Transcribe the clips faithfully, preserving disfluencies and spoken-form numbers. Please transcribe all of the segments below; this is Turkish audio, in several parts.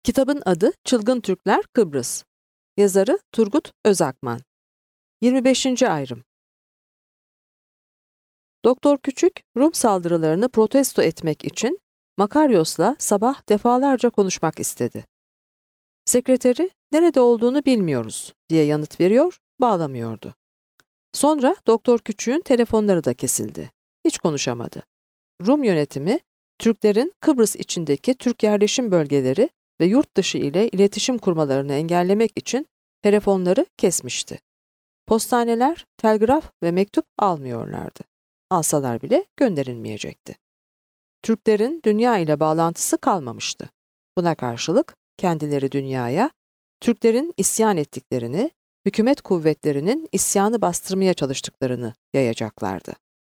Kitabın adı Çılgın Türkler Kıbrıs. Yazarı Turgut Özakman. yirmi beşinci ayrım. Doktor Küçük, Rum saldırılarını protesto etmek için Makaryos'la sabah defalarca konuşmak istedi. Sekreteri, nerede olduğunu bilmiyoruz diye yanıt veriyor, bağlamıyordu. Sonra Doktor Küçük'ün telefonları da kesildi. Hiç konuşamadı. Rum yönetimi, Türklerin Kıbrıs içindeki Türk yerleşim bölgeleri ve yurt dışı ile iletişim kurmalarını engellemek için telefonları kesmişti. Postaneler, telgraf ve mektup almıyorlardı. Alsalar bile gönderilmeyecekti. Türklerin dünya ile bağlantısı kalmamıştı. Buna karşılık kendileri dünyaya, Türklerin isyan ettiklerini, hükümet kuvvetlerinin isyanı bastırmaya çalıştıklarını yayacaklardı.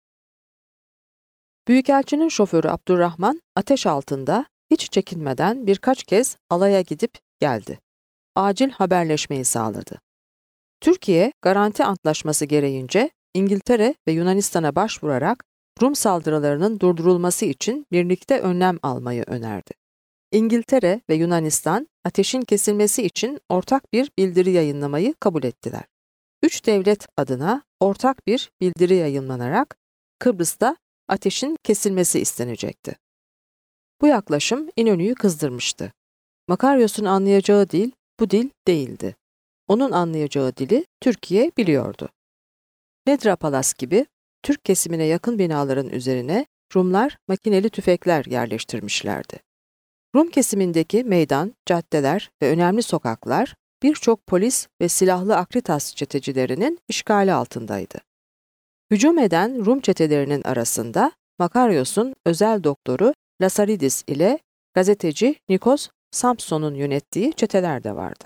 Büyükelçinin şoförü Abdurrahman ateş altında hiç çekinmeden birkaç kez alaya gidip geldi. Acil haberleşmeyi sağladı. Türkiye, garanti antlaşması gereğince İngiltere ve Yunanistan'a başvurarak Rum saldırılarının durdurulması için birlikte önlem almayı önerdi. İngiltere ve Yunanistan ateşin kesilmesi için ortak bir bildiri yayınlamayı kabul ettiler. Üç devlet adına ortak bir bildiri yayınlanarak Kıbrıs'ta ateşin kesilmesi istenecekti. Bu yaklaşım İnönü'yü kızdırmıştı. Makaryos'un anlayacağı dil bu dil değildi. Onun anlayacağı dili Türkiye biliyordu. Nedra Palas gibi Türk kesimine yakın binaların üzerine Rumlar makineli tüfekler yerleştirmişlerdi. Rum kesimindeki meydan, caddeler ve önemli sokaklar birçok polis ve silahlı Akritas çetecilerinin işgali altındaydı. Hücum eden Rum çetelerinin arasında Makaryos'un özel doktoru Lasaridis ile gazeteci Nikos Samson'un yönettiği çeteler de vardı.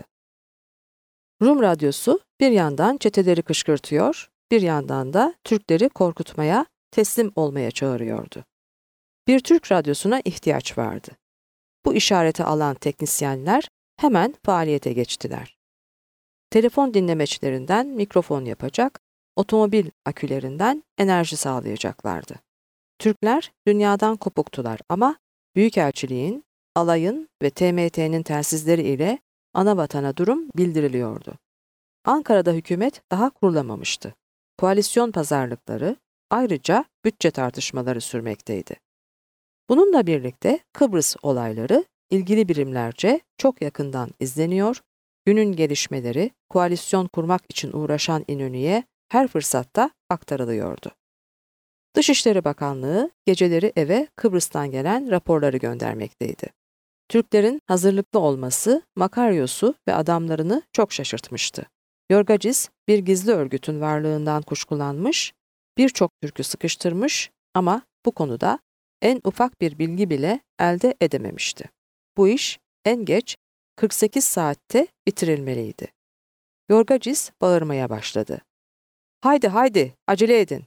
Rum radyosu bir yandan çeteleri kışkırtıyor, bir yandan da Türkleri korkutmaya, teslim olmaya çağırıyordu. Bir Türk radyosuna ihtiyaç vardı. Bu işareti alan teknisyenler hemen faaliyete geçtiler. Telefon dinlemeçlerinden mikrofon yapacak, otomobil akülerinden enerji sağlayacaklardı. Türkler dünyadan kopuktular ama Büyükelçiliğin, alayın ve T M T'nin telsizleri ile ana vatana durum bildiriliyordu. Ankara'da hükümet daha kurulamamıştı. Koalisyon pazarlıkları, ayrıca bütçe tartışmaları sürmekteydi. Bununla birlikte Kıbrıs olayları ilgili birimlerce çok yakından izleniyor, günün gelişmeleri koalisyon kurmak için uğraşan İnönü'ye her fırsatta aktarılıyordu. Dışişleri Bakanlığı geceleri eve Kıbrıs'tan gelen raporları göndermekteydi. Türklerin hazırlıklı olması Makaryos'u ve adamlarını çok şaşırtmıştı. Yorgacis bir gizli örgütün varlığından kuşkulanmış, birçok Türk'ü sıkıştırmış ama bu konuda en ufak bir bilgi bile elde edememişti. Bu iş en geç kırk sekiz saatte bitirilmeliydi. Yorgacis bağırmaya başladı. "Haydi haydi, acele edin!"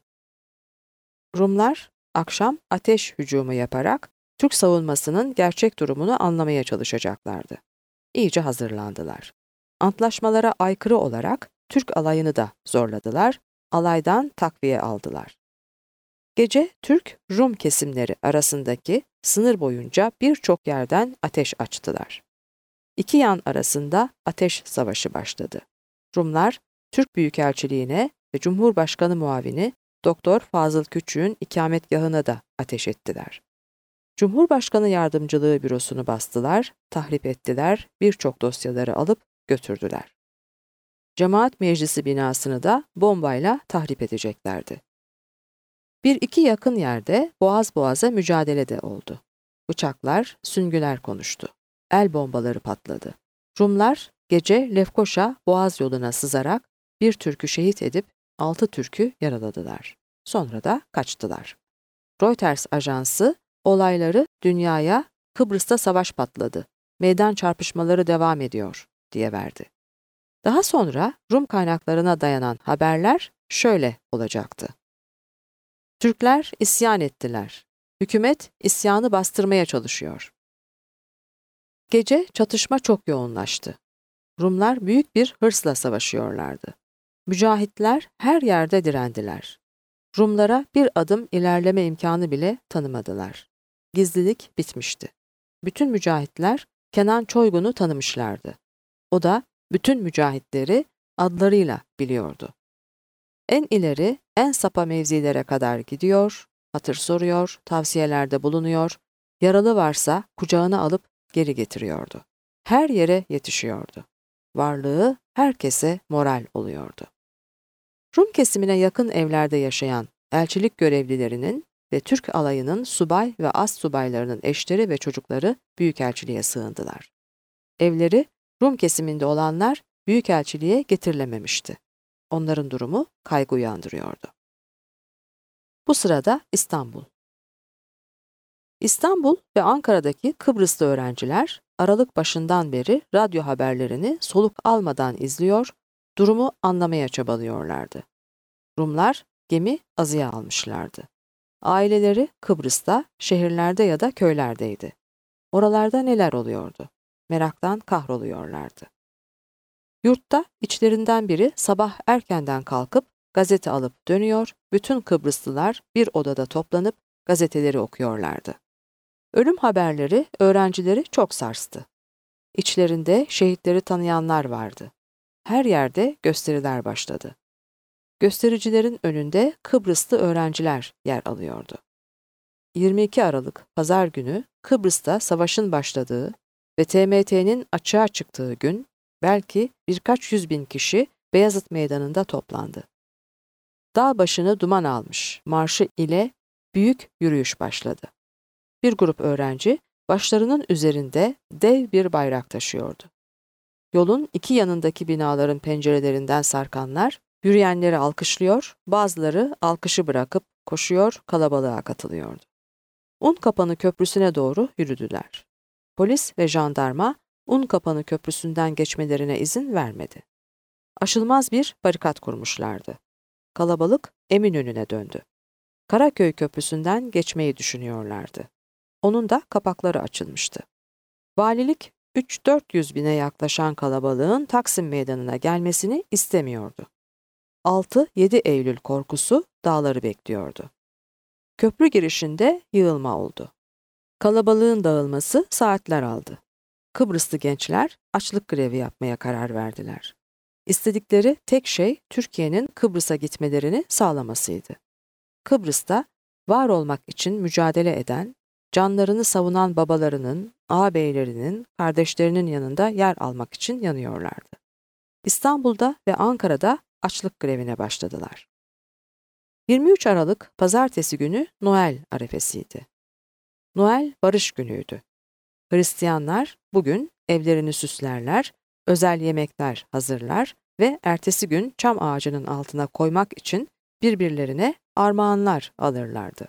Rumlar akşam ateş hücumu yaparak Türk savunmasının gerçek durumunu anlamaya çalışacaklardı. İyice hazırlandılar. Antlaşmalara aykırı olarak Türk alayını da zorladılar, alaydan takviye aldılar. Gece Türk-Rum kesimleri arasındaki sınır boyunca birçok yerden ateş açtılar. İki yan arasında ateş savaşı başladı. Rumlar Türk Büyükelçiliğine ve Cumhurbaşkanı muavini Doktor Fazıl Küçük'ün ikametgahına da ateş ettiler. Cumhurbaşkanı Yardımcılığı bürosunu bastılar, tahrip ettiler, birçok dosyaları alıp götürdüler. Cemaat Meclisi binasını da bombayla tahrip edeceklerdi. Bir iki yakın yerde boğaz boğaza mücadele de oldu. Bıçaklar, süngüler konuştu. El bombaları patladı. Rumlar gece Lefkoşa boğaz yoluna sızarak bir Türk'ü şehit edip altı Türk'ü yaraladılar. Sonra da kaçtılar. Reuters ajansı olayları dünyaya "Kıbrıs'ta savaş patladı, meydan çarpışmaları devam ediyor" diye verdi. Daha sonra Rum kaynaklarına dayanan haberler şöyle olacaktı. Türkler isyan ettiler. Hükümet isyanı bastırmaya çalışıyor. Gece çatışma çok yoğunlaştı. Rumlar büyük bir hırsla savaşıyorlardı. Mücahitler her yerde direndiler. Rumlara bir adım ilerleme imkanı bile tanımadılar. Gizlilik bitmişti. Bütün mücahitler Kenan Çoygun'u tanımışlardı. O da bütün mücahitleri adlarıyla biliyordu. En ileri, en sapa mevzilere kadar gidiyor, hatır soruyor, tavsiyelerde bulunuyor, yaralı varsa kucağına alıp geri getiriyordu. Her yere yetişiyordu. Varlığı herkese moral oluyordu. Rum kesimine yakın evlerde yaşayan elçilik görevlilerinin ve Türk alayının subay ve astsubaylarının eşleri ve çocukları büyükelçiliğe sığındılar. Evleri Rum kesiminde olanlar büyükelçiliğe getirilememişti. Onların durumu kaygı uyandırıyordu. Bu sırada İstanbul. İstanbul ve Ankara'daki Kıbrıslı öğrenciler Aralık başından beri radyo haberlerini soluk almadan izliyor, durumu anlamaya çabalıyorlardı. Rumlar gemi azıya almışlardı. Aileleri Kıbrıs'ta, şehirlerde ya da köylerdeydi. Oralarda neler oluyordu? Meraktan kahroluyorlardı. Yurtta içlerinden biri sabah erkenden kalkıp gazete alıp dönüyor, bütün Kıbrıslılar bir odada toplanıp gazeteleri okuyorlardı. Ölüm haberleri öğrencileri çok sarstı. İçlerinde şehitleri tanıyanlar vardı. Her yerde gösteriler başladı. Göstericilerin önünde Kıbrıslı öğrenciler yer alıyordu. yirmi iki Aralık Pazar günü Kıbrıs'ta savaşın başladığı ve T M T'nin açığa çıktığı gün belki birkaç yüz bin kişi Beyazıt Meydanı'nda toplandı. Dağ başını duman almış marşı ile büyük yürüyüş başladı. Bir grup öğrenci başlarının üzerinde dev bir bayrak taşıyordu. Yolun iki yanındaki binaların pencerelerinden sarkanlar yürüyenleri alkışlıyor, bazıları alkışı bırakıp koşuyor, kalabalığa katılıyordu. Unkapanı Köprüsü'ne doğru yürüdüler. Polis ve jandarma Unkapanı Köprüsü'nden geçmelerine izin vermedi. Aşılmaz bir barikat kurmuşlardı. Kalabalık Eminönü'ne döndü. Karaköy Köprüsü'nden geçmeyi düşünüyorlardı. Onun da kapakları açılmıştı. Valilik üç dört yüz bine yaklaşan kalabalığın Taksim Meydanı'na gelmesini istemiyordu. altı yedi Eylül korkusu dağları bekliyordu. Köprü girişinde yığılma oldu. Kalabalığın dağılması saatler aldı. Kıbrıslı gençler açlık grevi yapmaya karar verdiler. İstedikleri tek şey Türkiye'nin Kıbrıs'a gitmelerini sağlamasıydı. Kıbrıs'ta var olmak için mücadele eden, canlarını savunan babalarının, ağabeylerinin, kardeşlerinin yanında yer almak için yanıyorlardı. İstanbul'da ve Ankara'da açlık grevine başladılar. yirmi üç Aralık Pazartesi günü Noel arefesiydi. Noel barış günüydü. Hristiyanlar bugün evlerini süslerler, özel yemekler hazırlar ve ertesi gün çam ağacının altına koymak için birbirlerine armağanlar alırlardı.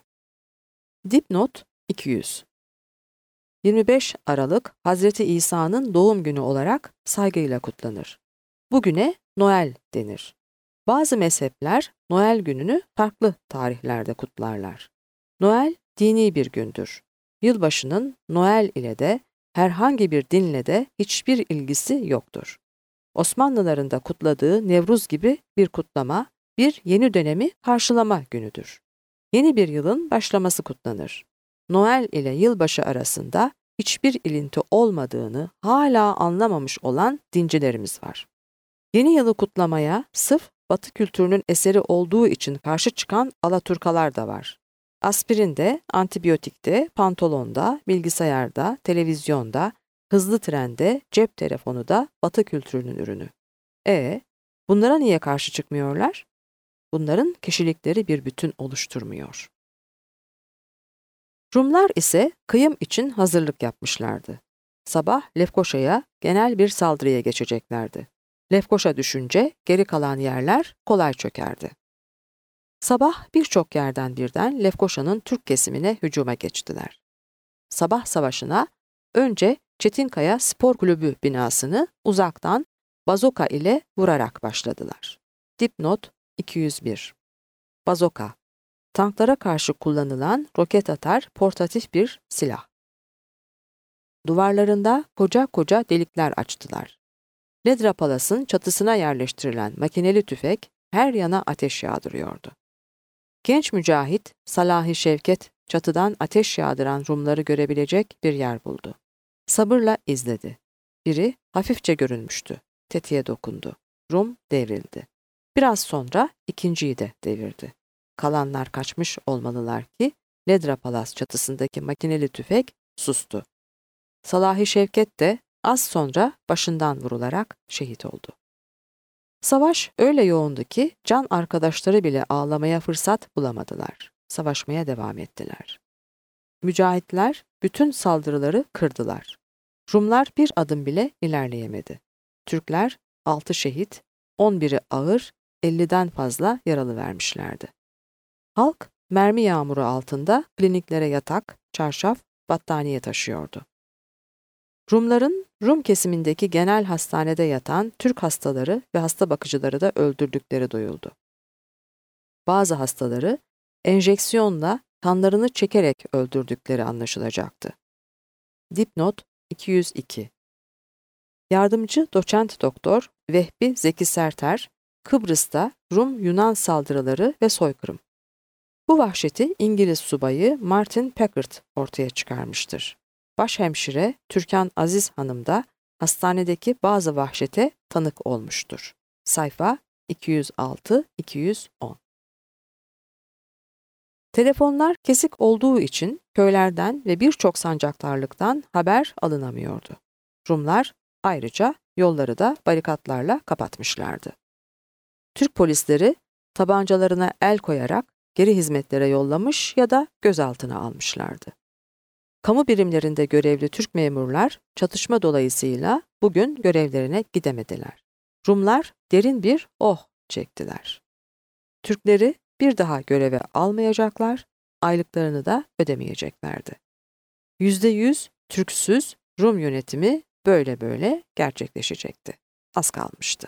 Dipnot iki yüz. yirmi beş Aralık Hazreti İsa'nın doğum günü olarak saygıyla kutlanır. Bugüne Noel denir. Bazı mezhepler Noel gününü farklı tarihlerde kutlarlar. Noel dini bir gündür. Yılbaşının Noel ile de herhangi bir dinle de hiçbir ilgisi yoktur. Osmanlıların da kutladığı Nevruz gibi bir kutlama, bir yeni dönemi karşılama günüdür. Yeni bir yılın başlaması kutlanır. Noel ile yılbaşı arasında hiçbir ilinti olmadığını hala anlamamış olan dincilerimiz var. Yeni yılı kutlamaya sırf Batı kültürünün eseri olduğu için karşı çıkan Alaturkalar da var. Aspirinde, antibiyotikte, pantolonda, bilgisayarda, televizyonda, hızlı trende, cep telefonu da Batı kültürünün ürünü. E, bunlara niye karşı çıkmıyorlar? Bunların kişilikleri bir bütün oluşturmuyor. Rumlar ise kıyım için hazırlık yapmışlardı. Sabah Lefkoşa'ya genel bir saldırıya geçeceklerdi. Lefkoşa düşünce geri kalan yerler kolay çökerdi. Sabah birçok yerden birden Lefkoşa'nın Türk kesimine hücuma geçtiler. Sabah savaşına önce Çetinkaya Spor Kulübü binasını uzaktan bazoka ile vurarak başladılar. Dipnot iki yüz bir. Bazoka, tanklara karşı kullanılan roket atar portatif bir silah. Duvarlarında koca koca delikler açtılar. Ledra Palas'ın çatısına yerleştirilen makineli tüfek her yana ateş yağdırıyordu. Genç mücahit Salahi Şevket çatıdan ateş yağdıran Rumları görebilecek bir yer buldu. Sabırla izledi. Biri hafifçe görünmüştü. Tetiğe dokundu. Rum devrildi. Biraz sonra ikinciyi de devirdi. Kalanlar kaçmış olmalılar ki Ledra Palas çatısındaki makineli tüfek sustu. Salahi Şevket de az sonra başından vurularak şehit oldu. Savaş öyle yoğundu ki can arkadaşları bile ağlamaya fırsat bulamadılar. Savaşmaya devam ettiler. Mücahitler bütün saldırıları kırdılar. Rumlar bir adım bile ilerleyemedi. Türkler altı şehit, on biri ağır, elliden fazla yaralı vermişlerdi. Halk mermi yağmuru altında kliniklere yatak, çarşaf, battaniye taşıyordu. Rumların Rum kesimindeki genel hastanede yatan Türk hastaları ve hasta bakıcıları da öldürdükleri duyuldu. Bazı hastaları enjeksiyonla kanlarını çekerek öldürdükleri anlaşılacaktı. Dipnot iki yüz iki. Yardımcı doçent doktor Vehbi Zeki Serter, Kıbrıs'ta Rum-Yunan saldırıları ve soykırım. Bu vahşeti İngiliz subayı Martin Packard ortaya çıkarmıştır. Başhemşire Türkan Aziz Hanım da hastanedeki bazı vahşete tanık olmuştur. Sayfa iki yüz altı iki yüz on. Telefonlar kesik olduğu için köylerden ve birçok sancaktarlıktan haber alınamıyordu. Rumlar ayrıca yolları da barikatlarla kapatmışlardı. Türk polisleri tabancalarına el koyarak geri hizmetlere yollamış ya da gözaltına almışlardı. Kamu birimlerinde görevli Türk memurlar çatışma dolayısıyla bugün görevlerine gidemediler. Rumlar derin bir oh çektiler. Türkleri bir daha göreve almayacaklar, aylıklarını da ödemeyeceklerdi. Yüzde yüz Türksüz Rum yönetimi böyle böyle gerçekleşecekti. Az kalmıştı.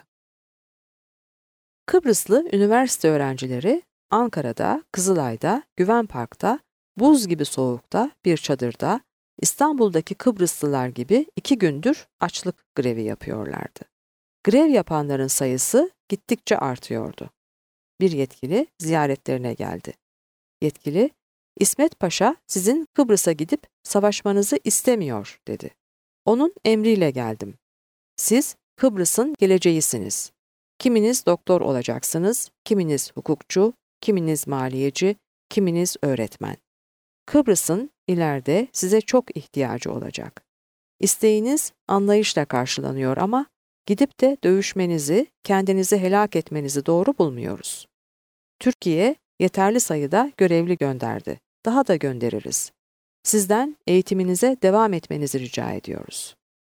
Kıbrıslı üniversite öğrencileri Ankara'da, Kızılay'da, Güven Park'ta, buz gibi soğukta bir çadırda İstanbul'daki Kıbrıslılar gibi iki gündür açlık grevi yapıyorlardı. Grev yapanların sayısı gittikçe artıyordu. Bir yetkili ziyaretlerine geldi. Yetkili, İsmet Paşa sizin Kıbrıs'a gidip savaşmanızı istemiyor dedi. Onun emriyle geldim. Siz Kıbrıs'ın geleceğisiniz. Kiminiz doktor olacaksınız, kiminiz hukukçu, kiminiz maliyeci, kiminiz öğretmen. Kıbrıs'ın ileride size çok ihtiyacı olacak. İsteğiniz anlayışla karşılanıyor ama gidip de dövüşmenizi, kendinizi helak etmenizi doğru bulmuyoruz. Türkiye yeterli sayıda görevli gönderdi. Daha da göndeririz. Sizden eğitiminize devam etmenizi rica ediyoruz.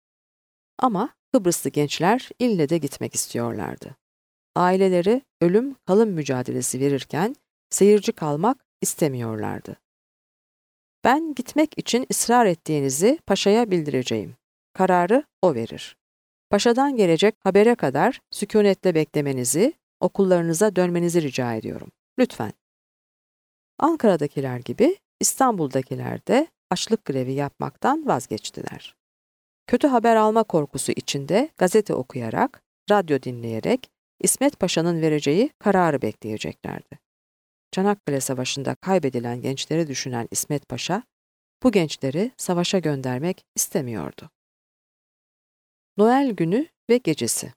Ama Kıbrıslı gençler ille de gitmek istiyorlardı. Aileleri ölüm kalım mücadelesi verirken seyirci kalmak istemiyorlardı. Ben gitmek için ısrar ettiğinizi paşaya bildireceğim. Kararı o verir. Paşadan gelecek habere kadar sükunetle beklemenizi, okullarınıza dönmenizi rica ediyorum. Lütfen. Ankara'dakiler gibi İstanbul'dakiler de açlık grevi yapmaktan vazgeçtiler. Kötü haber alma korkusu içinde gazete okuyarak, radyo dinleyerek İsmet Paşa'nın vereceği kararı bekleyeceklerdi. Çanakkale Savaşı'nda kaybedilen gençleri düşünen İsmet Paşa, bu gençleri savaşa göndermek istemiyordu. Noel günü ve gecesi.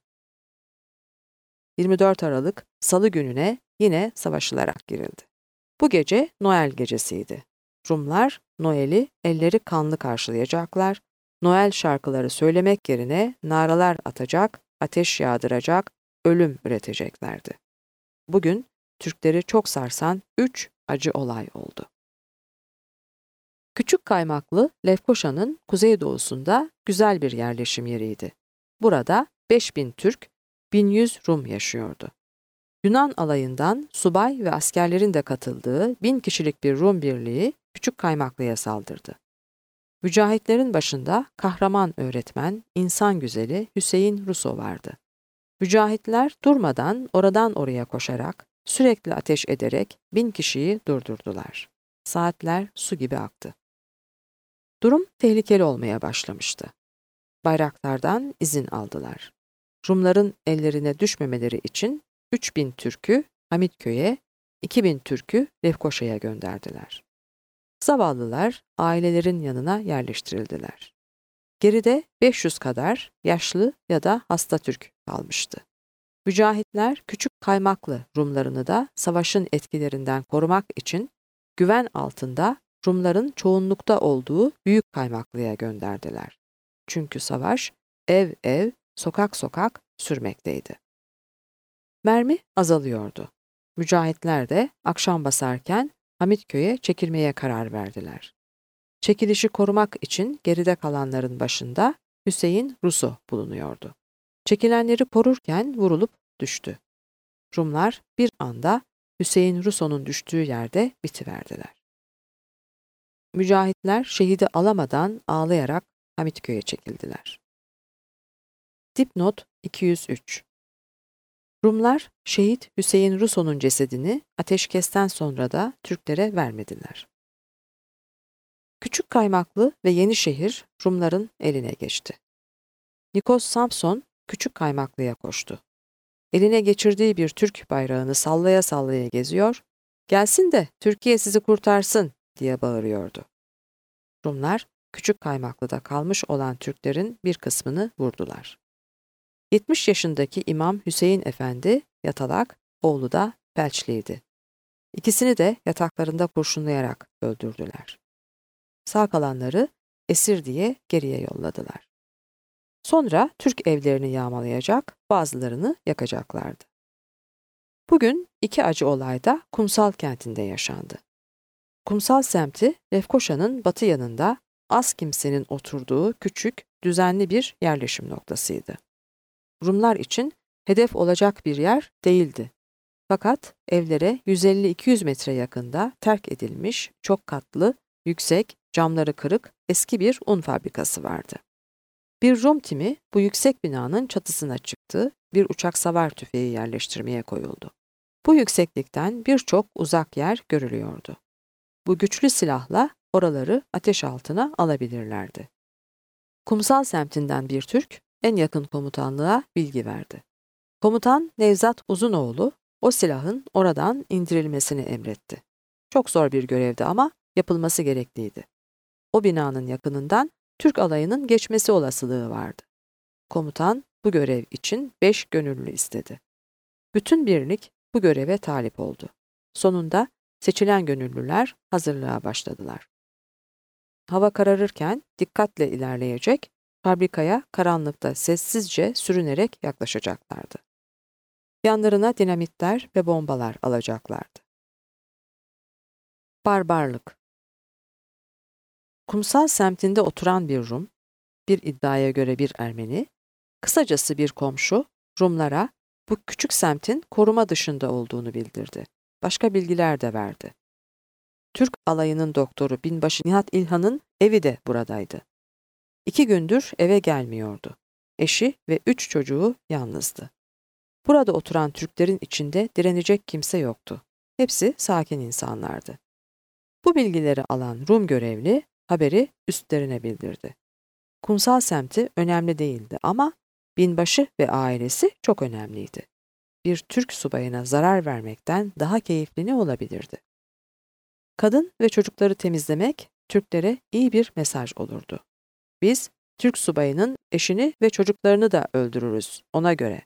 yirmi dört Aralık Salı gününe yine savaşılarak girildi. Bu gece Noel gecesiydi. Rumlar Noel'i elleri kanlı karşılayacaklar, Noel şarkıları söylemek yerine naralar atacak, ateş yağdıracak, ölüm üreteceklerdi. Bugün Türkleri çok sarsan üç acı olay oldu. Küçük Kaymaklı, Lefkoşa'nın kuzeydoğusunda güzel bir yerleşim yeriydi. Burada beş bin Türk, bin yüz Rum yaşıyordu. Yunan alayından subay ve askerlerin de katıldığı bin kişilik bir Rum birliği Küçük Kaymaklı'ya saldırdı. Mücahitlerin başında kahraman öğretmen, insan güzeli Hüseyin Ruso vardı. Mücahitler durmadan oradan oraya koşarak, sürekli ateş ederek bin kişiyi durdurdular. Saatler su gibi aktı. Durum tehlikeli olmaya başlamıştı. Bayraktardan izin aldılar. Rumların ellerine düşmemeleri için üç bin Türk'ü Hamitköy'e, iki bin Türk'ü Lefkoşa'ya gönderdiler. Zavallılar ailelerin yanına yerleştirildiler. Geride beş yüz kadar yaşlı ya da hasta Türk kalmıştı. Mücahitler küçük Kaymaklı Rumlarını da savaşın etkilerinden korumak için güven altında Rumların çoğunlukta olduğu Büyük Kaymaklı'ya gönderdiler. Çünkü savaş ev ev, sokak sokak sürmekteydi. Mermi azalıyordu. Mücahitler de akşam basarken Hamitköy'e çekilmeye karar verdiler. Çekilişi korumak için geride kalanların başında Hüseyin Ruso bulunuyordu. Çekilenleri korurken vurulup düştü. Rumlar bir anda Hüseyin Ruso'nun düştüğü yerde bitiverdiler. Mücahitler şehidi alamadan ağlayarak Hamitköy'e çekildiler. Dipnot iki yüz üç. Rumlar şehit Hüseyin Ruso'nun cesedini ateşkesten sonra da Türklere vermediler. Küçük Kaymaklı ve Yenişehir Rumların eline geçti. Nikos Samson Küçük Kaymaklı'ya koştu. Eline geçirdiği bir Türk bayrağını sallaya sallaya geziyor, "Gelsin de Türkiye sizi kurtarsın!" diye bağırıyordu. Rumlar Küçük Kaymaklı'da kalmış olan Türklerin bir kısmını vurdular. yetmiş yaşındaki İmam Hüseyin Efendi yatalak, oğlu da felçliydi. İkisini de yataklarında kurşunlayarak öldürdüler. Sağ kalanları esir diye geriye yolladılar. Sonra Türk evlerini yağmalayacak, bazılarını yakacaklardı. Bugün iki acı olay da Kumsal kentinde yaşandı. Kumsal semti, Lefkoşa'nın batı yanında az kimsenin oturduğu küçük, düzenli bir yerleşim noktasıydı. Rumlar için hedef olacak bir yer değildi. Fakat evlere yüz elli iki yüz metre yakında terk edilmiş, çok katlı, yüksek, camları kırık eski bir un fabrikası vardı. Bir Rum timi bu yüksek binanın çatısına çıktı, bir uçak savar tüfeği yerleştirmeye koyuldu. Bu yükseklikten birçok uzak yer görülüyordu. Bu güçlü silahla oraları ateş altına alabilirlerdi. Kumsal semtinden bir Türk en yakın komutanlığa bilgi verdi. Komutan Nevzat Uzunoğlu o silahın oradan indirilmesini emretti. Çok zor bir görevdi ama yapılması gerekliydi. O binanın yakınından Türk alayının geçmesi olasılığı vardı. Komutan bu görev için beş gönüllü istedi. Bütün birlik bu göreve talip oldu. Sonunda seçilen gönüllüler hazırlığa başladılar. Hava kararırken dikkatle ilerleyecek, fabrikaya karanlıkta sessizce sürünerek yaklaşacaklardı. Yanlarına dinamitler ve bombalar alacaklardı. Barbarlık. Kumsal semtinde oturan bir Rum, bir iddiaya göre bir Ermeni, kısacası bir komşu, Rumlara bu küçük semtin koruma dışında olduğunu bildirdi. Başka bilgiler de verdi. Türk alayının doktoru binbaşı Nihat İlhan'ın evi de buradaydı. İki gündür eve gelmiyordu. Eşi ve üç çocuğu yalnızdı. Burada oturan Türklerin içinde direnecek kimse yoktu. Hepsi sakin insanlardı. Bu bilgileri alan Rum görevli haberi üstlerine bildirdi. Kumsal semti önemli değildi ama binbaşı ve ailesi çok önemliydi. Bir Türk subayına zarar vermekten daha keyifli ne olabilirdi? Kadın ve çocukları temizlemek Türklere iyi bir mesaj olurdu. Biz Türk subayının eşini ve çocuklarını da öldürürüz ona göre.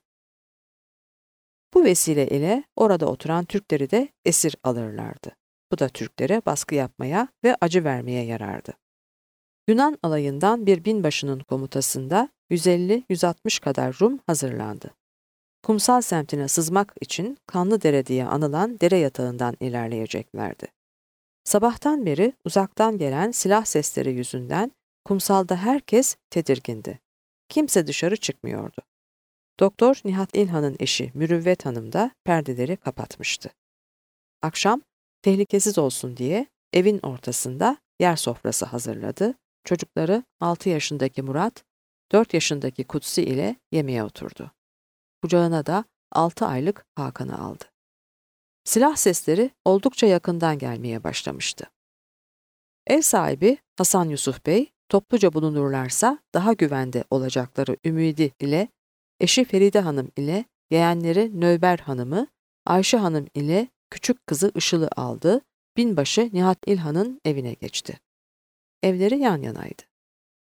Bu vesile ile orada oturan Türkleri de esir alırlardı. Bu da Türklere baskı yapmaya ve acı vermeye yarardı. Yunan alayından bir binbaşının komutasında yüz elli yüz altmış kadar Rum hazırlandı. Kumsal semtine sızmak için Kanlıdere diye anılan dere yatağından ilerleyeceklerdi. Sabahtan beri uzaktan gelen silah sesleri yüzünden kumsalda herkes tedirgindi. Kimse dışarı çıkmıyordu. Doktor Nihat İlhan'ın eşi Mürüvvet Hanım da perdeleri kapatmıştı. Akşam tehlikesiz olsun diye evin ortasında yer sofrası hazırladı. Çocukları altı yaşındaki Murat, dört yaşındaki Kutsi ile yemeğe oturdu. Kucağına da altı aylık Hakan'ı aldı. Silah sesleri oldukça yakından gelmeye başlamıştı. Ev sahibi Hasan Yusuf Bey, topluca bulunurlarsa daha güvende olacakları ümidi ile eşi Feride Hanım ile yeğenleri Nöber Hanım'ı, Ayşe Hanım ile küçük kızı Işıl'ı aldı, binbaşı Nihat İlhan'ın evine geçti. Evleri yan yanaydı.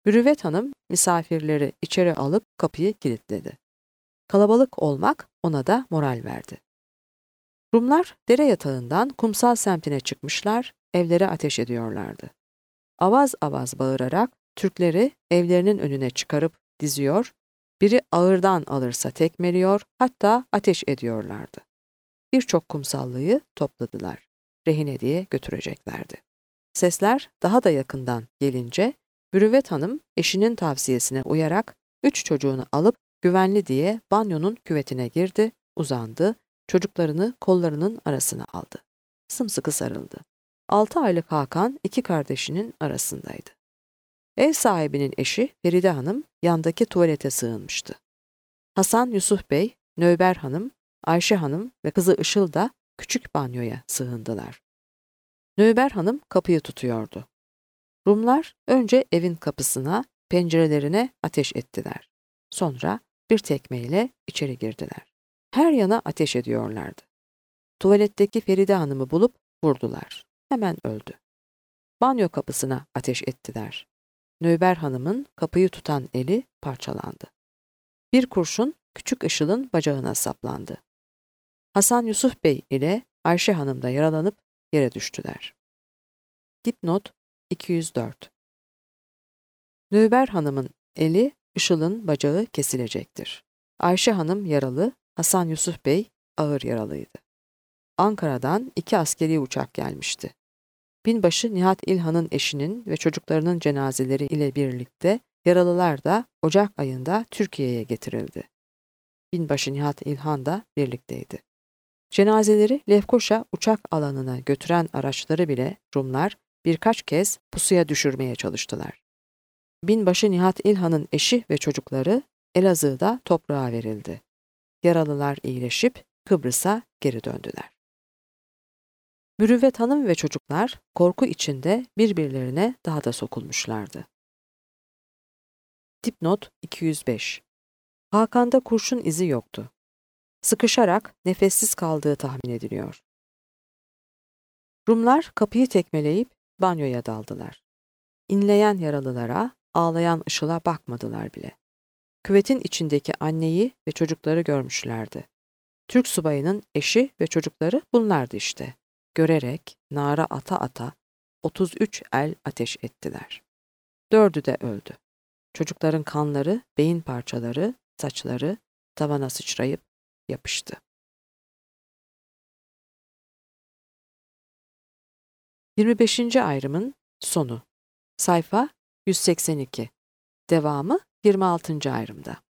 Mürüvvet Hanım misafirleri içeri alıp kapıyı kilitledi. Kalabalık olmak ona da moral verdi. Rumlar dere yatağından kumsal semtine çıkmışlar, evlere ateş ediyorlardı. Avaz avaz bağırarak Türkleri evlerinin önüne çıkarıp diziyor, biri ağırdan alırsa tekmeliyor, hatta ateş ediyorlardı. Birçok kumsallıyı topladılar. Rehine diye götüreceklerdi. Sesler daha da yakından gelince Mürüvvet Hanım eşinin tavsiyesine uyarak üç çocuğunu alıp güvenli diye banyonun küvetine girdi, uzandı, çocuklarını kollarının arasına aldı. Sımsıkı sarıldı. Altı aylık Hakan iki kardeşinin arasındaydı. Ev sahibinin eşi Feride Hanım yandaki tuvalete sığınmıştı. Hasan Yusuf Bey, Nöber Hanım, Ayşe Hanım ve kızı Işıl da küçük banyoya sığındılar. Nöber Hanım kapıyı tutuyordu. Rumlar önce evin kapısına, pencerelerine ateş ettiler. Sonra bir tekmeyle içeri girdiler. Her yana ateş ediyorlardı. Tuvaletteki Feride Hanım'ı bulup vurdular. Hemen öldü. Banyo kapısına ateş ettiler. Nöber Hanım'ın kapıyı tutan eli parçalandı. Bir kurşun küçük Işıl'ın bacağına saplandı. Hasan Yusuf Bey ile Ayşe Hanım da yaralanıp yere düştüler. Dipnot iki yüz dört. Nöber Hanım'ın eli, Işıl'ın bacağı kesilecektir. Ayşe Hanım yaralı, Hasan Yusuf Bey ağır yaralıydı. Ankara'dan iki askeri uçak gelmişti. Binbaşı Nihat İlhan'ın eşinin ve çocuklarının cenazeleri ile birlikte yaralılar da Ocak ayında Türkiye'ye getirildi. Binbaşı Nihat İlhan da birlikteydi. Cenazeleri Lefkoşa uçak alanına götüren araçları bile Rumlar birkaç kez pusuya düşürmeye çalıştılar. Binbaşı Nihat İlhan'ın eşi ve çocukları Elazığ'da toprağa verildi. Yaralılar iyileşip Kıbrıs'a geri döndüler. Mürüvvet Hanım ve çocuklar korku içinde birbirlerine daha da sokulmuşlardı. Dipnot iki yüz beş. Hakan'da kurşun izi yoktu. Sıkışarak nefessiz kaldığı tahmin ediliyor. Rumlar kapıyı tekmeleyip banyoya daldılar. İnleyen yaralılara, ağlayan Işıl'a bakmadılar bile. Küvetin içindeki anneyi ve çocukları görmüşlerdi. Türk subayının eşi ve çocukları bunlardı işte. Görerek nara ata ata otuz üç el ateş ettiler. Dördü de öldü. Çocukların kanları, beyin parçaları, saçları tavana sıçrayıp yapıştı. yirmi beşinci ayrımın sonu. Sayfa yüz seksen iki. Devamı yirmi altıncı ayrımda.